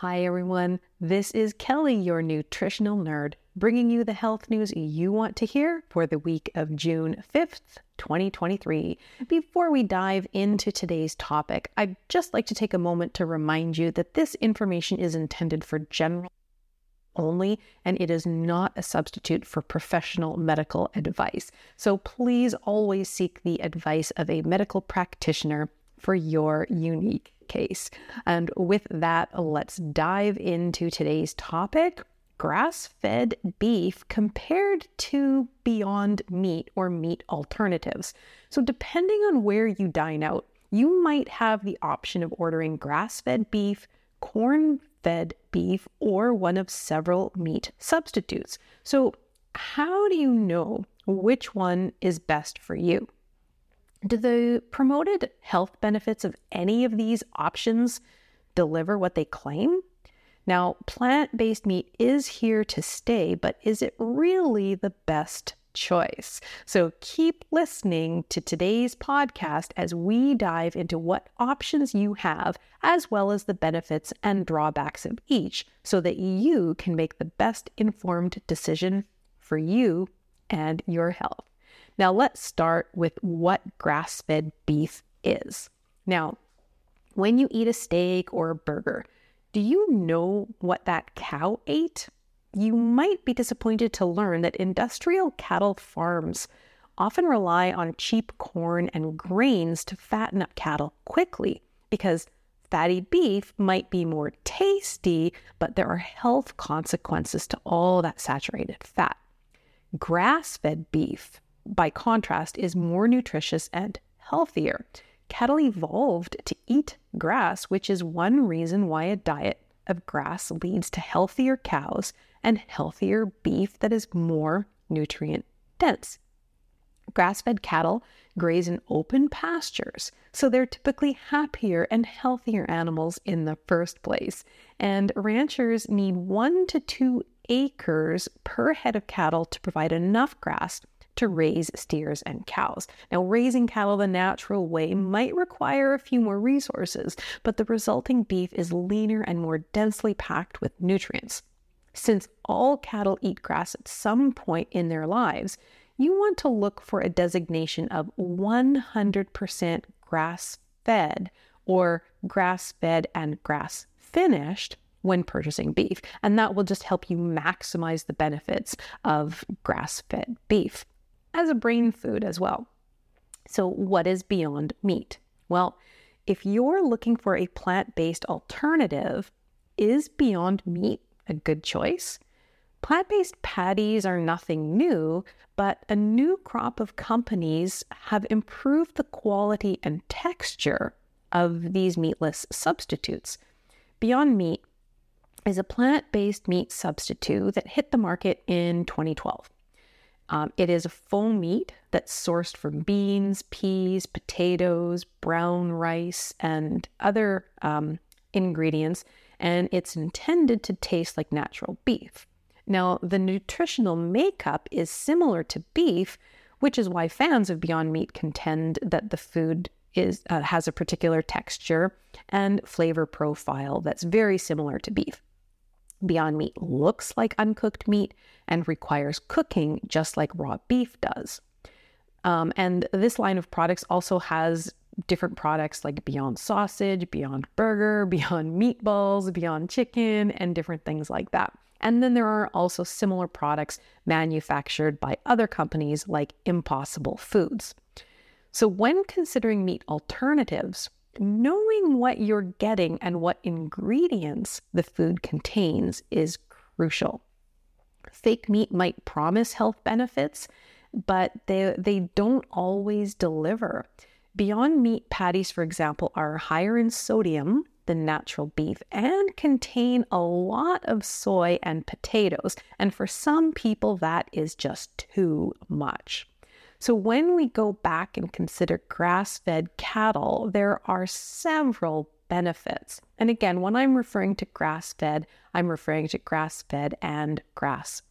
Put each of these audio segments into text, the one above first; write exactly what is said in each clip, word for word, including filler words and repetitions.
Hi everyone, this is Kelly, your nutritional nerd, bringing you the health news you want to hear for the week of June fifth, twenty twenty-three. Before we dive into today's topic, I'd just like to take a moment to remind you that this information is intended for general only, and it is not a substitute for professional medical advice. So please always seek the advice of a medical practitioner for your unique case. And with that, let's dive into today's topic: grass-fed beef compared to Beyond Meat or meat alternatives. So depending on where you dine out, you might have the option of ordering grass-fed beef, corn-fed beef, or one of several meat substitutes. So how do you know which one is best for you? Do the promoted health benefits of any of these options deliver what they claim? Now, plant-based meat is here to stay, but is it really the best choice? So keep listening to today's podcast as we dive into what options you have, as well as the benefits and drawbacks of each, so that you can make the best informed decision for you and your health. Now, let's start with what grass-fed beef is. Now, when you eat a steak or a burger, do you know what that cow ate? You might be disappointed to learn that industrial cattle farms often rely on cheap corn and grains to fatten up cattle quickly, because fatty beef might be more tasty, but there are health consequences to all that saturated fat. Grass-fed beef, by contrast, is more nutritious and healthier. Cattle evolved to eat grass, which is one reason why a diet of grass leads to healthier cows and healthier beef that is more nutrient dense. Grass-fed cattle graze in open pastures, so they're typically happier and healthier animals in the first place. And ranchers need one to two acres per head of cattle to provide enough grass to raise steers and cows. Now, raising cattle the natural way might require a few more resources, but the resulting beef is leaner and more densely packed with nutrients. Since all cattle eat grass at some point in their lives, you want to look for a designation of one hundred percent grass-fed or grass-fed and grass-finished when purchasing beef, and that will just help you maximize the benefits of grass-fed beef as a brain food as well. So what is Beyond Meat? Well, if you're looking for a plant-based alternative, is Beyond Meat a good choice? Plant-based patties are nothing new, but a new crop of companies have improved the quality and texture of these meatless substitutes. Beyond Meat is a plant-based meat substitute that hit the market in twenty twelve. Um, it is a full meat that's sourced from beans, peas, potatoes, brown rice, and other um, ingredients, and it's intended to taste like natural beef. Now, the nutritional makeup is similar to beef, which is why fans of Beyond Meat contend that the food is uh, has a particular texture and flavor profile that's very similar to beef. Beyond Meat looks like uncooked meat and requires cooking just like raw beef does. Um, and this line of products also has different products like Beyond Sausage, Beyond Burger, Beyond Meatballs, Beyond Chicken, and different things like that. And then there are also similar products manufactured by other companies like Impossible Foods. So when considering meat alternatives, knowing what you're getting and what ingredients the food contains is crucial. Fake meat might promise health benefits, but they, they don't always deliver. Beyond Meat patties, for example, are higher in sodium than natural beef and contain a lot of soy and potatoes. And for some people, that is just too much. So when we go back and consider grass-fed cattle, there are several benefits. And again, when I'm referring to grass-fed, I'm referring to grass-fed and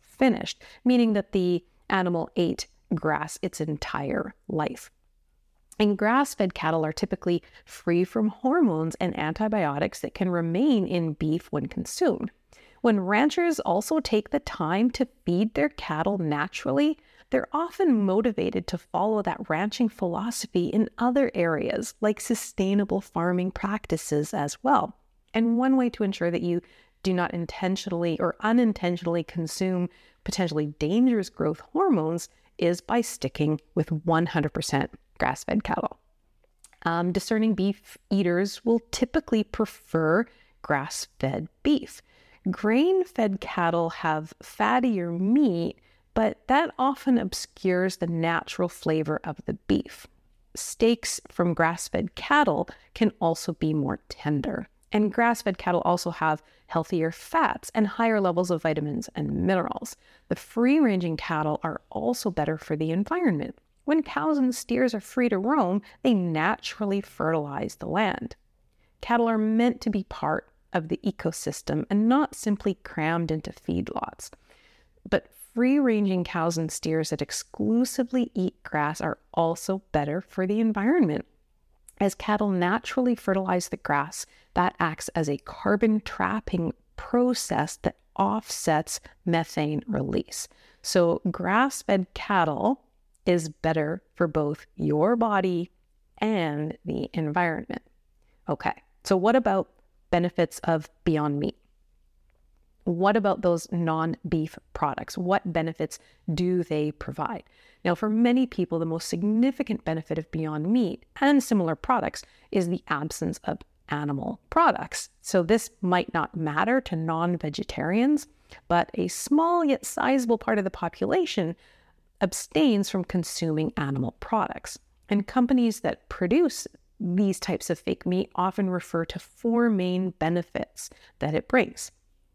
grass-finished, meaning that the animal ate grass its entire life. And grass-fed cattle are typically free from hormones and antibiotics that can remain in beef when consumed. When ranchers also take the time to feed their cattle naturally, they're often motivated to follow that ranching philosophy in other areas, like sustainable farming practices as well. And one way to ensure that you do not intentionally or unintentionally consume potentially dangerous growth hormones is by sticking with one hundred percent grass-fed cattle. Um, discerning beef eaters will typically prefer grass-fed beef. Grain-fed cattle have fattier meat, but that often obscures the natural flavor of the beef. Steaks from grass-fed cattle can also be more tender. And grass-fed cattle also have healthier fats and higher levels of vitamins and minerals. The free-ranging cattle are also better for the environment. When cows and steers are free to roam, they naturally fertilize the land. Cattle are meant to be part of the ecosystem and not simply crammed into feedlots. But free-ranging cows and steers that exclusively eat grass are also better for the environment. As cattle naturally fertilize the grass, that acts as a carbon trapping process that offsets methane release. So grass-fed cattle is better for both your body and the environment. Okay, so what about benefits of Beyond Meat? What about those non-beef products? What benefits do they provide? Now, for many people, the most significant benefit of Beyond Meat and similar products is the absence of animal products. So this might not matter to non-vegetarians, but a small yet sizable part of the population abstains from consuming animal products. And companies that produce these types of fake meat often refer to four main benefits that it brings.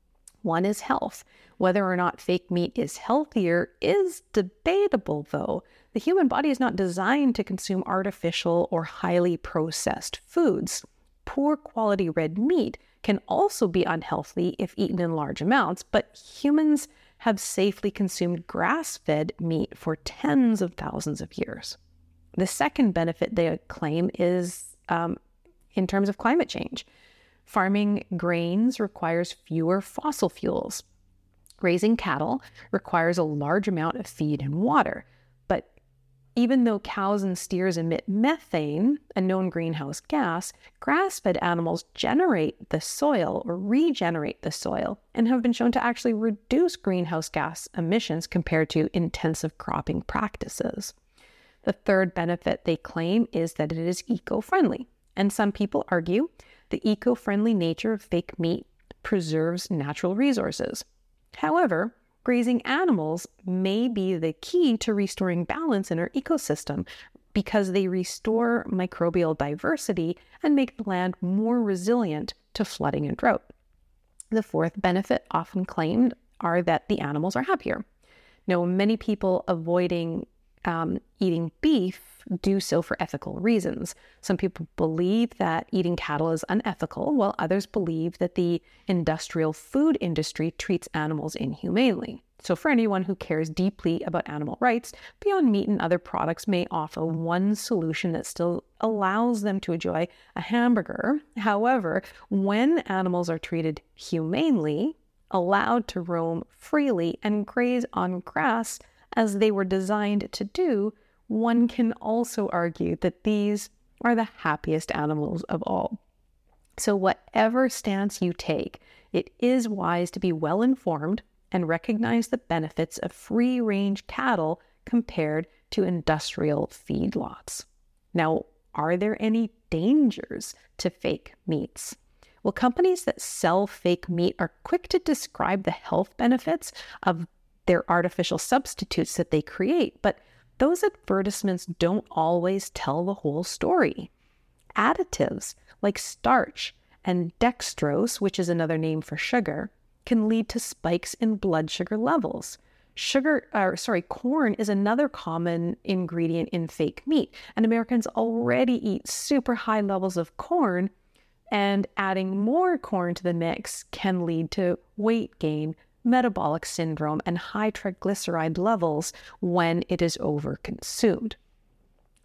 One is health. Whether or not fake meat is healthier is debatable, though. The human body is not designed to consume artificial or highly processed foods. Poor quality red meat can also be unhealthy if eaten in large amounts, but humans have safely consumed grass-fed meat for tens of thousands of years. The second benefit they claim is um, in terms of climate change. Farming grains requires fewer fossil fuels. Raising cattle requires a large amount of feed and water. But even though cows and steers emit methane, a known greenhouse gas, grass-fed animals generate the soil or regenerate the soil and have been shown to actually reduce greenhouse gas emissions compared to intensive cropping practices. The third benefit they claim is that it is eco-friendly. And some people argue the eco-friendly nature of fake meat preserves natural resources. However, grazing animals may be the key to restoring balance in our ecosystem because they restore microbial diversity and make the land more resilient to flooding and drought. The fourth benefit often claimed are that the animals are happier. Now, many people avoiding um, eating beef do so for ethical reasons. Some people believe that eating cattle is unethical, while others believe that the industrial food industry treats animals inhumanely. So for anyone who cares deeply about animal rights, Beyond Meat and other products may offer one solution that still allows them to enjoy a hamburger. However, when animals are treated humanely, allowed to roam freely and graze on grass as they were designed to do, one can also argue that these are the happiest animals of all. So whatever stance you take, it is wise to be well informed and recognize the benefits of free-range cattle compared to industrial feedlots. Now, are there any dangers to fake meats? Well, companies that sell fake meat are quick to describe the health benefits of their artificial substitutes that they create, but those advertisements don't always tell the whole story. Additives like starch and dextrose, which is another name for sugar, can lead to spikes in blood sugar levels. Sugar, or sorry, corn is another common ingredient in fake meat, and Americans already eat super high levels of corn, and adding more corn to the mix can lead to weight gain, metabolic syndrome, and high triglyceride levels when it is overconsumed.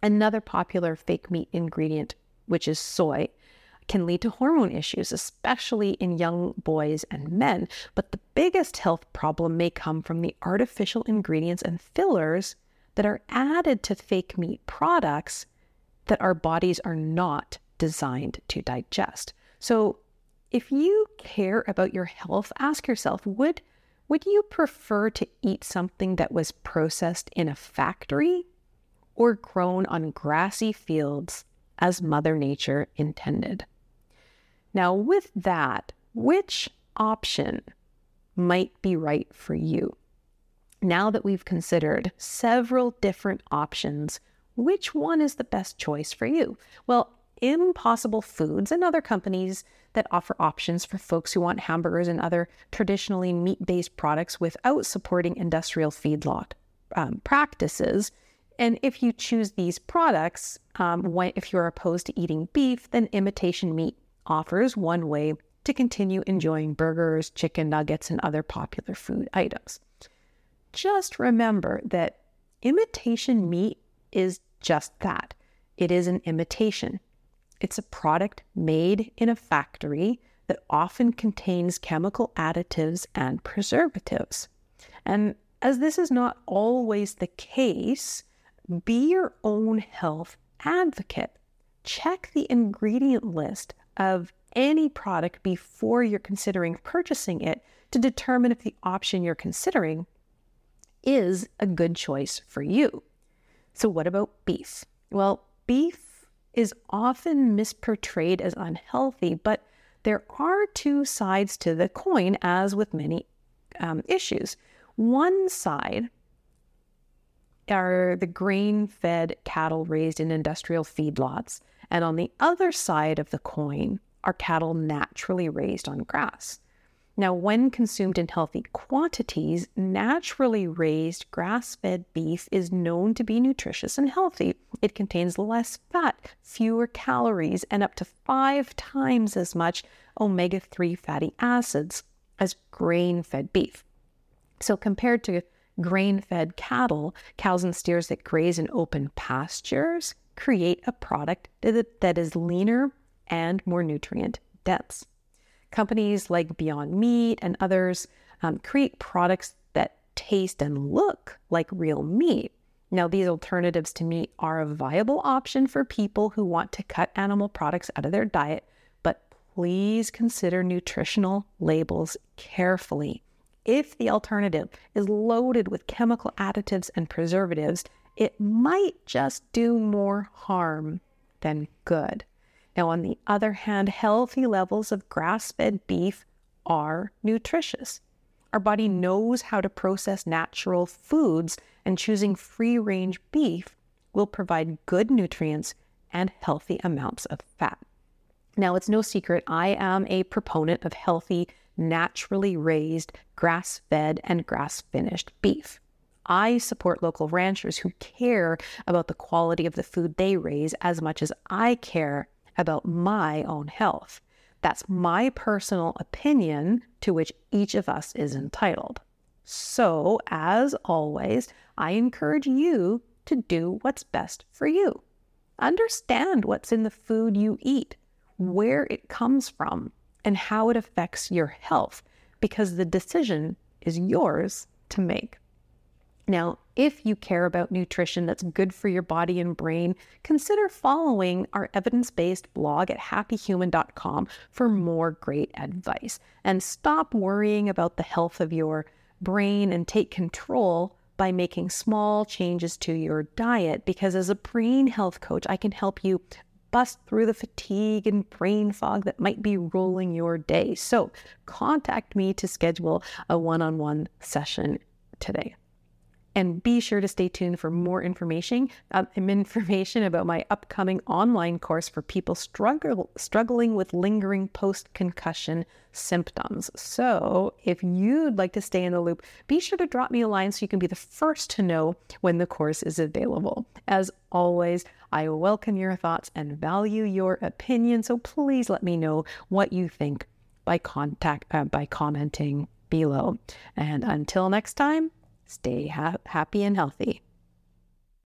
Another popular fake meat ingredient, which is soy, can lead to hormone issues, especially in young boys and men. But the biggest health problem may come from the artificial ingredients and fillers that are added to fake meat products that our bodies are not designed to digest. So if you care about your health, ask yourself, would, would you prefer to eat something that was processed in a factory or grown on grassy fields as Mother Nature intended? Now, with that, which option might be right for you? Now that we've considered several different options, which one is the best choice for you? Well, Impossible Foods and other companies that offer options for folks who want hamburgers and other traditionally meat-based products without supporting industrial feedlot um, practices. And if you choose these products, um, when, if you're opposed to eating beef, then Imitation Meat offers one way to continue enjoying burgers, chicken nuggets, and other popular food items. Just remember that imitation meat is just that. It is an imitation. It's a product made in a factory that often contains chemical additives and preservatives. And as this is not always the case, be your own health advocate. Check the ingredient list of any product before you're considering purchasing it to determine if the option you're considering is a good choice for you. So what about beef? Well, beef is often misportrayed as unhealthy, but there are two sides to the coin, as with many um, issues. One side are the grain-fed cattle raised in industrial feedlots, and on the other side of the coin are cattle naturally raised on grass. Now, when consumed in healthy quantities, naturally raised grass-fed beef is known to be nutritious and healthy. It contains less fat, fewer calories, and up to five times as much omega three fatty acids as grain-fed beef. So compared to grain-fed cattle, cows and steers that graze in open pastures create a product that is leaner and more nutrient dense. Companies like Beyond Meat and others um, create products that taste and look like real meat. Now, these alternatives to meat are a viable option for people who want to cut animal products out of their diet, but please consider nutritional labels carefully. If the alternative is loaded with chemical additives and preservatives, it might just do more harm than good. Now, on the other hand, healthy levels of grass-fed beef are nutritious. Our body knows how to process natural foods, and choosing free-range beef will provide good nutrients and healthy amounts of fat. Now, it's no secret I am a proponent of healthy, naturally raised, grass-fed, and grass-finished beef. I support local ranchers who care about the quality of the food they raise as much as I care about my own health. That's my personal opinion, to which each of us is entitled. So, as always, I encourage you to do what's best for you. Understand what's in the food you eat, where it comes from, and how it affects your health, because the decision is yours to make. Now, if you care about nutrition that's good for your body and brain, consider following our evidence-based blog at happy human dot com for more great advice. And stop worrying about the health of your brain and take control by making small changes to your diet, because as a brain health coach, I can help you bust through the fatigue and brain fog that might be rolling your day. So contact me to schedule a one-on-one session today. And be sure to stay tuned for more information, uh, information about my upcoming online course for people struggle, struggling with lingering post-concussion symptoms. So if you'd like to stay in the loop, be sure to drop me a line so you can be the first to know when the course is available. As always, I welcome your thoughts and value your opinion, so please let me know what you think by contact uh, by commenting below. And until next time, stay ha- happy and healthy.